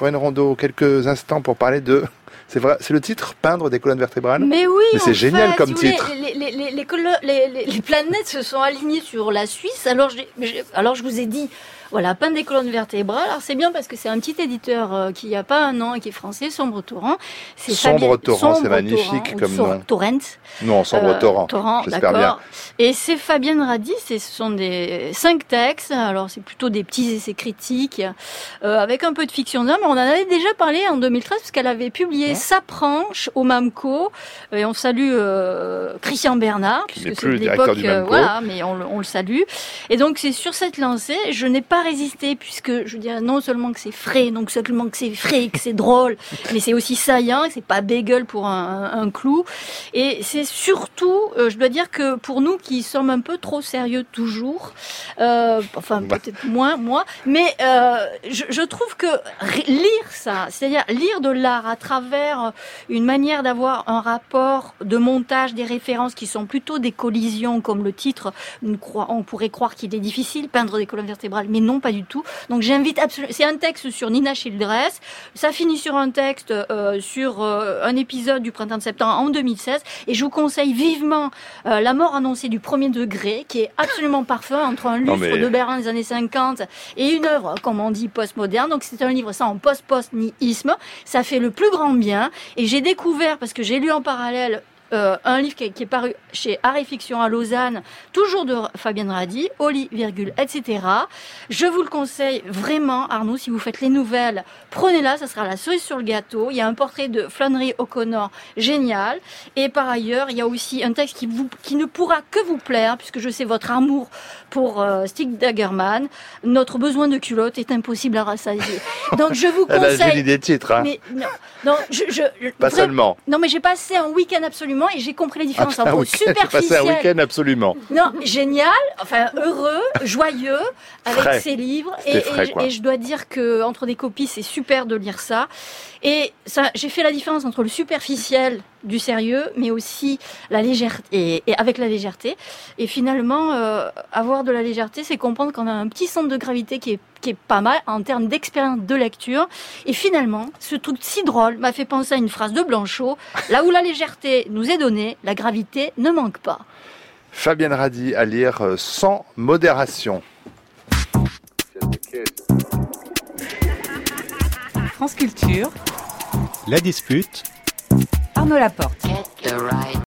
Corinne Rondeau, quelques instants pour parler de... C'est vrai, c'est le titre, peindre des colonnes vertébrales. Mais oui, mais c'est génial comme titre. Les planètes se sont alignées sur la Suisse. Alors je vous ai dit, voilà, peindre des colonnes vertébrales. Alors c'est bien parce que c'est un petit éditeur qui n'y a pas un an et qui est français, Sombre Torrent. Sombre Torrent, c'est magnifique comme nom. Torrent. Non, Sombre Torrent. J'espère d'accord. bien. Et c'est Fabienne Radi. Ce sont des 5 textes. Alors c'est plutôt des petits essais critiques avec un peu de fiction d'âme. On en avait déjà parlé en 2013 parce qu'elle avait publié Sa Pranche au MAMCO. Et on salue Christian Bernard, puisque c'est de l'époque, voilà, mais on le salue. Et donc c'est sur cette lancée, je n'ai pas résisté, puisque je dirais non seulement que c'est frais, non seulement que c'est frais, que c'est drôle, mais c'est aussi saillant, c'est pas bagel pour un clou. Et c'est surtout, je dois dire que pour nous qui sommes un peu trop sérieux toujours, peut-être moins moi, mais je trouve que lire ça, c'est-à-dire lire de l'art à travers une manière d'avoir un rapport de montage, des références qui sont plutôt des collisions, comme le titre, on pourrait croire qu'il est difficile, peindre des colonnes vertébrales, mais non, pas du tout. Donc j'invite absolument, c'est un texte sur Nina Childress, ça finit sur un texte sur un épisode du Printemps de septembre en 2016, et je vous conseille vivement La mort annoncée du premier degré, qui est absolument parfait entre un lustre de Berlin des années 50 et une œuvre, comme on dit, postmoderne. Donc c'est un livre sans post-nihisme, ça fait le plus grand bien, et j'ai découvert, parce que j'ai lu en parallèle un livre qui est paru chez Art et Fiction à Lausanne, toujours de Fabienne Radi, Oli, etc. Je vous le conseille vraiment, Arnaud, si vous faites les nouvelles, prenez-la, ça sera la cerise sur le gâteau. Il y a un portrait de Flannery O'Connor génial. Et par ailleurs, il y a aussi un texte qui ne pourra que vous plaire, puisque je sais votre amour pour Stig Dagerman. Notre besoin de culotte est impossible à rassasier. Donc je vous conseille... Elle a des titres, hein. Mais non, pas seulement. Non, mais j'ai passé un week-end absolument et j'ai compris les différences entre superficiel. J'ai passé un week-end absolument. Non, génial, enfin heureux, joyeux avec frais. Ces livres. Et je dois dire que entre des copies, c'est super de lire ça. Et ça, j'ai fait la différence entre le superficiel du sérieux, mais aussi la légèreté, et avec la légèreté. Et finalement, avoir de la légèreté, c'est comprendre qu'on a un petit centre de gravité qui est pas mal en termes d'expérience de lecture. Et finalement, ce truc si drôle m'a fait penser à une phrase de Blanchot: là où la légèreté nous est donnée, la gravité ne manque pas. Fabienne Radi à lire sans modération. France Culture. La dispute. Arnaud Laporte.